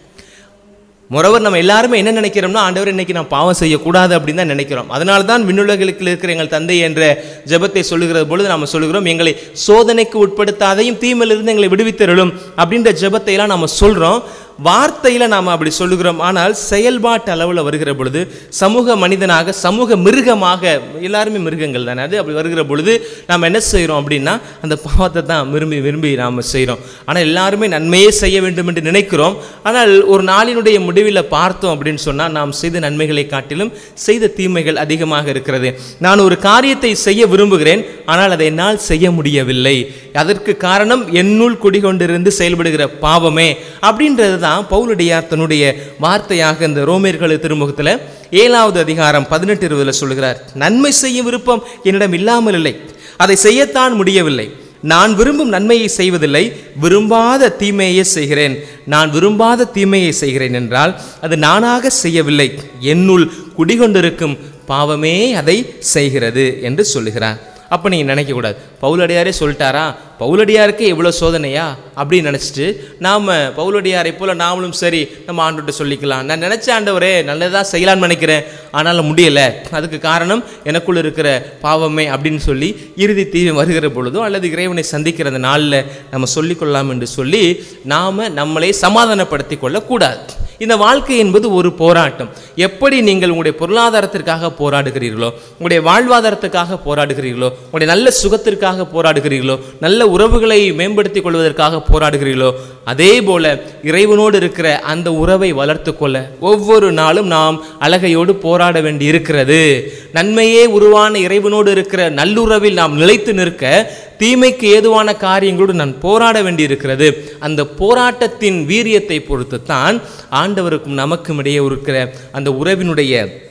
Speaker 2: மொரவர் நம்ம எல்லாருமே என்ன நினைக்கிறோம்னா, ஆண்டவர் இன்னைக்கு நான் பாவம் செய்யக்கூடாது அப்படின்னு தான் நினைக்கிறோம். அதனால தான் விண்ணுலகில் இருக்கிற எங்கள் தந்தை என்ற ஜெபத்தை சொல்லுகிற பொழுது நாம் சொல்லுகிறோம், எங்களை சோதனைக்கு உட்படுத்தாதையும் தீமையிலிருந்து எங்களை விடுவித்தருளும் அப்படின்ற ஜெபத்தையெல்லாம் நம்ம சொல்கிறோம். வார்த்தையில் நாம் அப்படி சொல்லுகிறோம். ஆனால் செயல்பாட்டு அளவில் வருகிற பொழுது, சமூக மனிதனாக, சமூக மிருகமாக, எல்லாருமே மிருகங்கள் தானே, அது அப்படி வருகிற பொழுது நாம் என்ன செய்கிறோம் அப்படின்னா, அந்த பாவத்தை தான் விரும்பி நாம் செய்கிறோம். ஆனால் எல்லாருமே நன்மையே செய்ய வேண்டும் என்று நினைக்கிறோம். ஆனால் ஒரு நாளினுடைய முடிவில் பார்த்தோம் அப்படின்னு சொன்னால், நாம் செய்த நன்மைகளை காட்டிலும் செய்த தீமைகள் அதிகமாக இருக்கிறது. நான் ஒரு காரியத்தை செய்ய விரும்புகிறேன், ஆனால் அதை என்னால் செய்ய முடியவில்லை. அதற்கு காரணம் என்னுள் குடிகொண்டிருந்து செயல்படுகிற பாவமே அப்படின்றது தான் பவுலடியார் தன்னுடைய வார்த்தையாக இந்த ரோமேயர்கள் திருமுகத்தில் 7வது அதிகாரம் 18-20 சொல்கிறார். நன்மை செய்யும் விருப்பம் என்னிடம் இல்லாமல் இல்லை, அதை செய்யத்தான் முடியவில்லை. நான் விரும்பும் நன்மையை செய்வதில்லை, விரும்பாத தீமையை செய்கிறேன். நான் விரும்பாத தீமையை செய்கிறேன் என்றால் அது நானாக செய்யவில்லை, என்னுள் குடிகொண்டிருக்கும் பாவமே அதை செய்கிறது என்று சொல்லுகிறார். அப்போ நீங்கள் நினைக்கக்கூடாது, பவுலடியாரே சொல்லிட்டாரா, பவுலடியாருக்கு எவ்வளோ சோதனையா அப்படின்னு நினச்சிட்டு நாம் பவுலடியாரை போல் நாமளும் சரி நம்ம ஆண்டவர்கிட்ட சொல்லிக்கலாம். நான் நினச்ச ஆண்டவரே நல்லதாக செய்யலான்னு நினைக்கிறேன், ஆனாலும் முடியலை, அதுக்கு காரணம் எனக்குள்ள இருக்கிற பாவமே அப்படின்னு சொல்லி இறுதி தீமை வருகிற பொழுதோ அல்லது இறைவனை சந்திக்கிற அந்த நாளில் நம்ம சொல்லிக்கொள்ளலாம் என்று சொல்லி நாம் நம்மளை சமாதானப்படுத்தி கொள்ளக்கூடாது. இந்த வாழ்க்கை என்பது ஒரு போராட்டம். எப்படி நீங்கள் உங்களுடைய பொருளாதாரத்திற்காக போராடுகிறீர்களோ, உங்களுடைய வாழ்வாதாரத்துக்காக போராடுகிறீர்களோ, உங்களுடைய நல்ல சுகத்திற்காக போராடுகிறீர்களோ, நல்ல உறவுகளை மேம்படுத்திக் கொள்வதற்காக போராடுகிறீர்களோ, அதே போல இறைவனோடு இருக்கிற அந்த உறவை வளர்த்து கொள்ள ஒவ்வொரு நாளும் நாம் அழகையோடு போராட வேண்டி இருக்கிறது. நன்மையே உருவான இறைவனோடு இருக்கிற நல்லுறவில் நாம் நிலைத்து நிற்க தீமைக்கு ஏதுவான காரியங்களோடு நான் போராட வேண்டி இருக்கிறது. அந்த போராட்டத்தின் வீரியத்தை பொறுத்து தான் ஆண்டவருக்கும் நமக்கும் இடையே இருக்கிற அந்த உறவினுடைய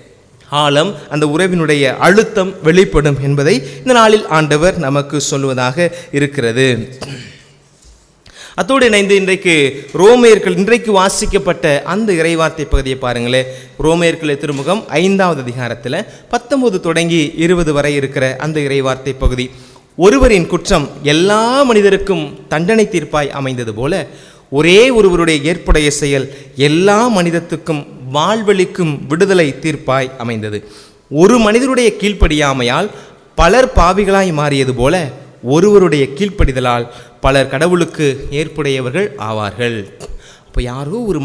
Speaker 2: ஆழம், அந்த உறவினுடைய அழுத்தம் வெளிப்படும் என்பதை இந்த நாளில் ஆண்டவர் நமக்கு சொல்வதாக இருக்கிறது. அத்தோடு இணைந்து இன்றைக்கு ரோமேயர்கள் இன்றைக்கு வாசிக்கப்பட்ட அந்த இறைவார்த்தை பகுதியை பாருங்களேன். ரோமேயர்கள் திருமுகம் 5வது அதிகாரத்தில் 19 தொடங்கி 20 வரை இருக்கிற அந்த இறைவார்த்தை பகுதி. ஒருவரின் குற்றம் எல்லா மனிதருக்கும் தண்டனை தீர்ப்பாய் அமைந்தது போல, ஒரே ஒருவருடைய ஏற்புடைய செயல் எல்லா மனிதத்துக்கும் வாழ்வளிக்கும் விடுதலை தீர்ப்பாய் அமைந்தது. ஒரு மனிதருடைய கீழ்ப்படியாமையால் பலர் பாவிகளாய் மாறியது போல, ஒருவருடைய கீழ்ப்படிதலால் பலர் கடவுளுக்கு ஏற்புடையவர்கள் ஆவார்கள். இப்போ யாரோ ஒரு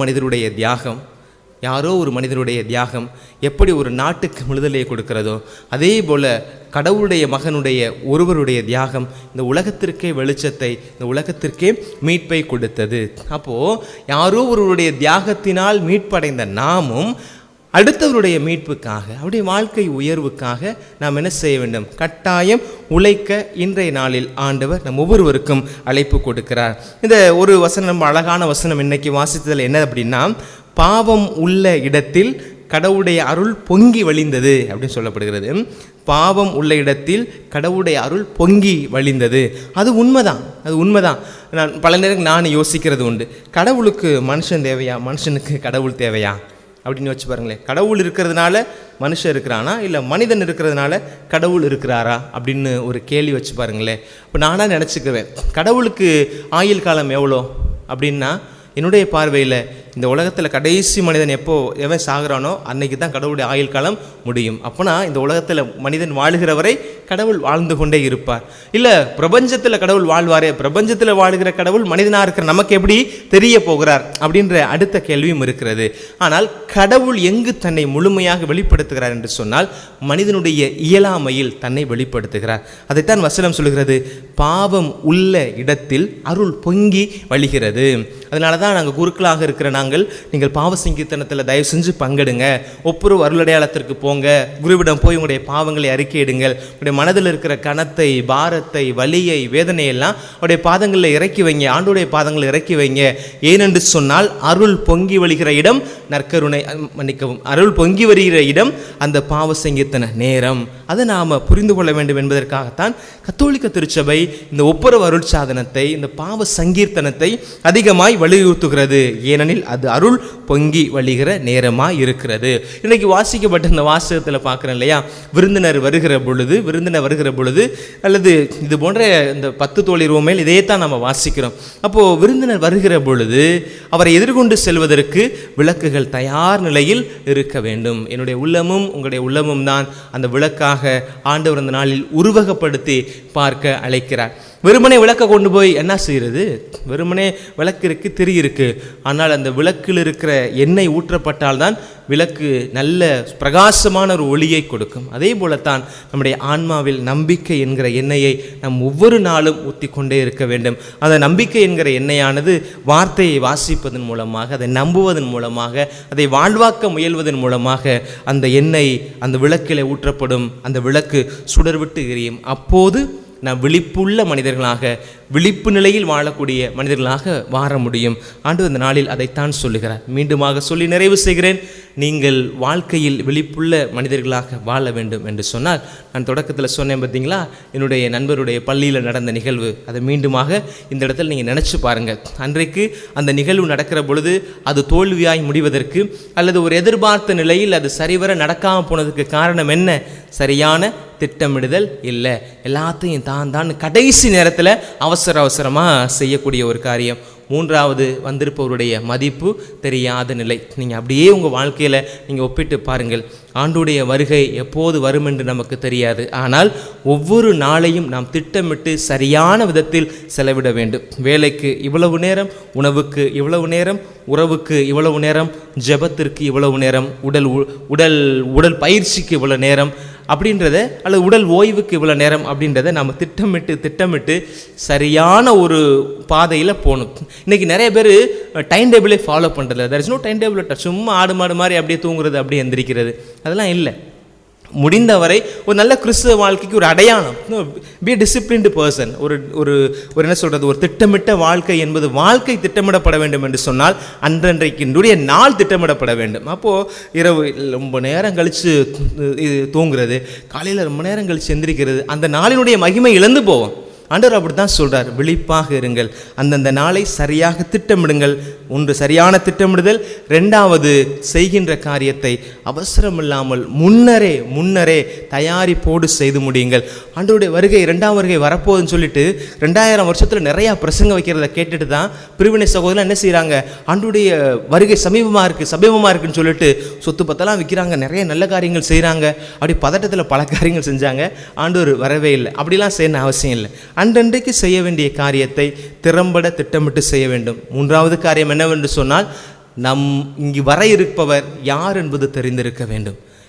Speaker 2: மனிதனுடைய தியாகம் எப்படி ஒரு நாட்டுக்கு விடுதலையை கொடுக்கிறதோ, அதே போல கடவுளுடைய மகனுடைய ஒருவருடைய தியாகம் இந்த உலகத்திற்கே வெளிச்சத்தை, இந்த உலகத்திற்கே மீட்பை கொடுத்தது. அப்போது யாரோ ஒருவருடைய தியாகத்தினால் மீட்படைந்த நாமும் அடுத்தவருடைய மீட்புக்காக, அவருடைய வாழ்க்கை உயர்வுக்காக நாம் என்ன செய்ய வேண்டும்? கட்டாயம் உழைக்க இன்றைய நாளில் ஆண்டவர் நம் ஒவ்வொருவருக்கும் அழைப்பு கொடுக்கிறார். இந்த ஒரு வசனம், அழகான வசனம் இன்னைக்கு வாசித்ததில் என்ன அப்படின்னா, பாவம் உள்ள இடத்தில் கடவுளுடைய அருள் பொங்கி வழிந்தது அப்படின்னு சொல்லப்படுகிறது. பாவம் உள்ள இடத்தில் கடவுளுடைய அருள் பொங்கி வழிந்தது. அது உண்மைதான், அது உண்மைதான். நான் பல நேரம் நான் யோசிக்கிறது உண்டு, கடவுளுக்கு மனுஷன் தேவையா, மனுஷனுக்கு கடவுள் தேவையா அப்படின்னு யோசிச்சு பாருங்களேன். கடவுள் இருக்கிறதுனால மனுஷன் இருக்கிறானா, இல்லை மனிதன் இருக்கிறதுனால கடவுள் இருக்கிறாரா அப்படின்னு ஒரு கேள்வி வச்சு பாருங்களேன். இப்போ நானாக நினச்சிக்குவேன், கடவுளுக்கு ஆயுள் காலம் எவ்வளோ அப்படின்னா, என்னுடைய பார்வையில் இந்த உலகத்தில் கடைசி மனிதன் எவன் சாகிறானோ அன்னைக்கு தான் கடவுளுடைய ஆயுள் காலம் முடியும். அப்போனா இந்த உலகத்தில் மனிதன் வாழுகிற வரை கடவுள் வாழ்ந்து கொண்டே இருப்பார். இல்லை பிரபஞ்சத்தில் கடவுள் வாழ்வாரே, பிரபஞ்சத்தில் வாழ்கிற கடவுள் மனிதனாக இருக்கிற நமக்கு எப்படி தெரிய போகிறார் அப்படின்ற அடுத்த கேள்வியும் இருக்கிறது. ஆனால் கடவுள் எங்கு தன்னை முழுமையாக வெளிப்படுத்துகிறார் என்று சொன்னால், மனிதனுடைய இயலாமையில் தன்னை வெளிப்படுத்துகிறார். அதைத்தான் வசனம் சொல்கிறது, பாவம் உள்ள இடத்தில் அருள் பொங்கி வழிகிறது. அதனால தான் நாங்கள் குருக்களாக இருக்கிற நீங்கள் பாவ சங்கீர்த்தனத்தில் தயவு செஞ்சு பங்கெடுங்க, ஒப்புரவு அருளடையாளத்திற்கு போங்க, குருவிடம் போய் உங்களுடைய பாவங்களை அறிக்கையிடுங்கள், உங்களுடைய மனதில் இருக்கிற கனத்தை, பாரத்தை, வலியை, வேதனையெல்லாம் அவருடைய பாதங்களில் இறக்கி வைங்க, ஆண்டோடைய பாதங்களில் இறக்கி வைங்க. ஏனென்று சொன்னால் அருள் பொங்கி வழிகிற இடம் நற்கருணை, மன்னிக்கவும், அருள் பொங்கி வருகிற இடம் அந்த பாவ சங்கீர்த்தன நேரம். அதை நாம் புரிந்து கொள்ள வேண்டும் என்பதற்காகத்தான் கத்தோலிக்க திருச்சபை இந்த ஒப்புரவு அருள் சாதனத்தை, இந்த பாவ சங்கீர்த்தனத்தை அதிகமாய் வலியுறுத்துகிறது. ஏனெனில் அது அருள் பொங்கி வழிகிற நேரமாக இருக்கிறது. இன்றைக்கு வாசிக்கப்பட்ட இந்த வாசகத்தில் பார்க்குறேன் இல்லையா, விருந்தினர் வருகிற பொழுது அல்லது இது போன்ற இந்த 10 தோழர் உவமையில் இதையே தான் நம்ம வாசிக்கிறோம். அப்போது விருந்தினர் வருகிற பொழுது அவரை எதிர்கொண்டு செல்வதற்கு விளக்குகள் தயார் நிலையில் இருக்க வேண்டும். என்னுடைய உள்ளமும் உங்களுடைய உள்ளமும் தான் அந்த விளக்காக ஆண்டவர் அந்த நாளில் உருவகப்படுத்தி பார்க்க அழைக்கிறார். வெறுமனே விளக்க கொண்டு போய் என்ன செய்கிறது? வெறுமனே விளக்கு இருக்குது, திரி இருக்குது. ஆனால் அந்த விளக்கில் இருக்கிற எண்ணெய் ஊற்றப்பட்டால்தான் விளக்கு நல்ல பிரகாசமான ஒரு ஒளியை கொடுக்கும். அதே போலத்தான் நம்முடைய ஆன்மாவில் நம்பிக்கை என்கிற எண்ணெயை நாம் ஒவ்வொரு நாளும் ஊற்றி கொண்டே இருக்க வேண்டும். அந்த நம்பிக்கை என்கிற எண்ணெயானது வார்த்தையை வாசிப்பதன் மூலமாக, அதை நம்புவதன் மூலமாக, அதை வாழ்வாக்க முயல்வதன் மூலமாக அந்த எண்ணெய் அந்த விளக்கிலே ஊற்றப்படும். அந்த விளக்கு சுடர்விட்டு எரியும். அப்போது நாம் விழிப்புள்ள மனிதர்களாக, விழிப்பு நிலையில் வாழக்கூடிய மனிதர்களாக வாழ முடியும். ஆண்டவர் இந்த நாளில் அதைத்தான் சொல்லுகிறார். மீண்டுமாக சொல்லி நிறைவு செய்கிறேன், நீங்கள் வாழ்க்கையில் விழிப்புள்ள மனிதர்களாக வாழ வேண்டும் என்று சொன்னால், நான் தொடக்கத்தில் சொன்னேன் பார்த்தீங்களா, என்னுடைய நண்பருடைய பள்ளியில் நடந்த நிகழ்வு, அதை மீண்டுமாக இந்த இடத்துல நீங்கள் நினச்சி பாருங்கள். அன்றைக்கு அந்த நிகழ்வு நடக்கிற பொழுது அது தோல்வியாய் முடிவதற்கு அல்லது ஒரு எதிர்பார்த்த நிலையில் அது சரிவர நடக்காமல் போனதுக்கு காரணம் என்ன? சரியான திட்டமிடுதல் இல்லை. எல்லாத்தையும் தான் கடைசி நேரத்தில் அவசரமாக செய்யக்கூடிய ஒரு காரியம். மூன்றாவது, வந்திருப்பவருடைய மதிப்பு தெரியாத நிலை. நீங்கள் அப்படியே உங்கள் வாழ்க்கையில் நீங்கள் ஒப்பிட்டு பாருங்கள். ஆண்டுடைய வருகை எப்போது வரும் என்று நமக்கு தெரியாது. ஆனால் ஒவ்வொரு நாளையும் நாம் திட்டமிட்டு சரியான விதத்தில் செலவிட வேண்டும். வேலைக்கு இவ்வளவு நேரம், உணவுக்கு இவ்வளவு நேரம், உறவுக்கு இவ்வளவு நேரம், ஜெபத்திற்கு இவ்வளவு நேரம், உடல் பயிற்சிக்கு இவ்வளவு நேரம் அப்படின்றத, அல்லது உடல் ஓய்வுக்கு இவ்வளோ நேரம் அப்படின்றத நம்ம திட்டமிட்டு சரியான ஒரு பாதையில் போகணும். இன்றைக்கி நிறைய பேர் டைம் டேபிளே ஃபாலோ பண்ணுறது. There is no time table. சும்மா ஆடு மாடு மாதிரி அப்படியே தூங்குறது, அப்படியே எந்திரிக்கிறது, அதெல்லாம் இல்லை. முடிந்தவரை ஒரு நல்ல கிறிஸ்துவ வாழ்க்கைக்கு ஒரு அடையாளம், பி டிசிப்ளின்டு பர்சன். ஒரு என்ன சொல்கிறது, ஒரு திட்டமிட்ட வாழ்க்கை என்பது, வாழ்க்கை திட்டமிடப்பட வேண்டும் என்று சொன்னால் அன்றைக்கினுடைய நாள் திட்டமிடப்பட வேண்டும். அப்போது இரவு ரொம்ப நேரம் கழித்து தூங்குறது, காலையில் ரொம்ப நேரம் கழித்து எந்திரிக்கிறது, அந்த நாளினுடைய மகிமை இழந்து போவோம். ஆண்டவர் அப்படி தான் சொல்கிறார், விழிப்பாக இருங்கள், அந்தந்த நாளை சரியாக திட்டமிடுங்கள். ஒன்று சரியான திட்டமிடுதல், ரெண்டாவது செய்கின்ற காரியத்தை அவசரமில்லாமல் முன்னரே தயாரிப்போடு செய்து முடியுங்கள். ஆண்டவருடைய வருகை, 2ஆம் வருகை வரப்போகுதுன்னு சொல்லிட்டு 2000 வருஷத்தில் நிறையா பிரசங்க வைக்கிறத கேட்டுட்டு தான் பிரிவினை சகோதரர் என்ன செய்கிறாங்க, ஆண்டவருடைய வருகை சமீபமாக இருக்குன்னு சொல்லிட்டு சொத்து பத்தெல்லாம் விற்கிறாங்க, நிறைய நல்ல காரியங்கள் செய்கிறாங்க. அப்படி பதட்டத்தில் பல காரியங்கள் செஞ்சாங்க, ஆண்டவர் வரவே இல்லை. அப்படிலாம் செய்யணும் அவசியம் இல்லை. அன்றன்றைக்கு செய்ய வேண்டிய காரியத்தை திறம்பட திட்டமிட்டு செய்ய வேண்டும். 3வது காரியம் என்னவென்று சொன்னால், இங்கு வர இருப்பவர் யார் என்பது தெரிந்திருக்க வேண்டும்.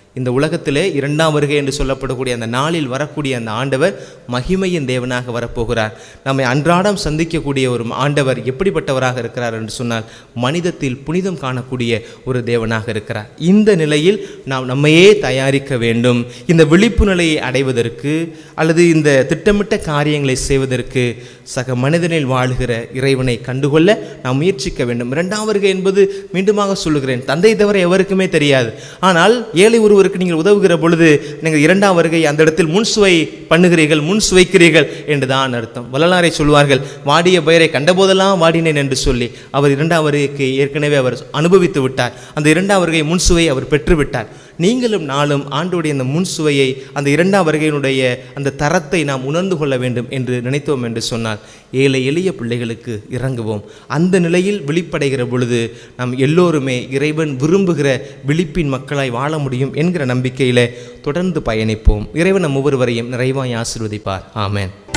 Speaker 2: இந்த உலகத்திலே இரண்டாம் வருகை என்று சொல்லப்படக்கூடிய அந்த நாளில் வரக்கூடிய அந்த ஆண்டவர் மகிமையின் தேவனாக வரப்போகிறார். நம்மை அன்றாடம் சந்திக்கக்கூடிய ஒரு ஆண்டவர் எப்படிப்பட்டவராக இருக்கிறார் என்று சொன்னால் மனிதத்தில் புனிதம் காணக்கூடிய ஒரு தேவனாக இருக்கிறார். இந்த நிலையில் நாம் நம்மையே தயாரிக்க வேண்டும். இந்த விழிப்பு நிலையை அடைவதற்கு அல்லது இந்த திட்டமிட்ட காரியங்களை செய்வதற்கு சக மனிதனில் வாழ்கிற இறைவனை கண்டுகொள்ள நாம் முயற்சிக்க வேண்டும். இரண்டாம் வருகை என்பது மீண்டுமாக சொல்லுகிறேன், தந்தை தவிர எவருக்குமே தெரியாது. ஆனால் ஏழை ஒருவருக்கு நீங்கள் உதவுகிற பொழுது நீங்கள் இரண்டாம் வருகை அந்த இடத்தில் முன்சுவை பண்ணுகிறீர்கள், முன் சுவைக்கிறீர்கள் என்றுதான் அர்த்தம். வள்ளலாரை சொல்வார்கள், வாடிய பயிரை கண்டபோதெல்லாம் வாடினேன் என்று சொல்லி. அவர் இரண்டாம் வருகைக்கு ஏற்கனவே அவர் அனுபவித்து விட்டார். அந்த இரண்டாம் வருகை முன்சுவை அவர் பெற்றுவிட்டார். நீங்களும் நாளும் ஆண்டோடைய அந்த முன்சுவையை, அந்த இரண்டாம் வருகையினுடைய அந்த தரத்தை நாம் உணர்ந்து கொள்ள வேண்டும் என்று நினைத்தோம் என்று சொன்னால் ஏழை எளிய பிள்ளைகளுக்கு இறங்குவோம். அந்த நிலையில் விழிப்படைகிற பொழுது நாம் எல்லோருமே இறைவன் விரும்புகிற விழிப்பின் மக்களாய் வாழ முடியும் என்கிற நம்பிக்கையில தொடர்ந்து பயணிப்போம். இறைவன் நம் ஒவ்வொருவரையும் நிறைவாய் ஆசீர்வதிப்பார். ஆமென்.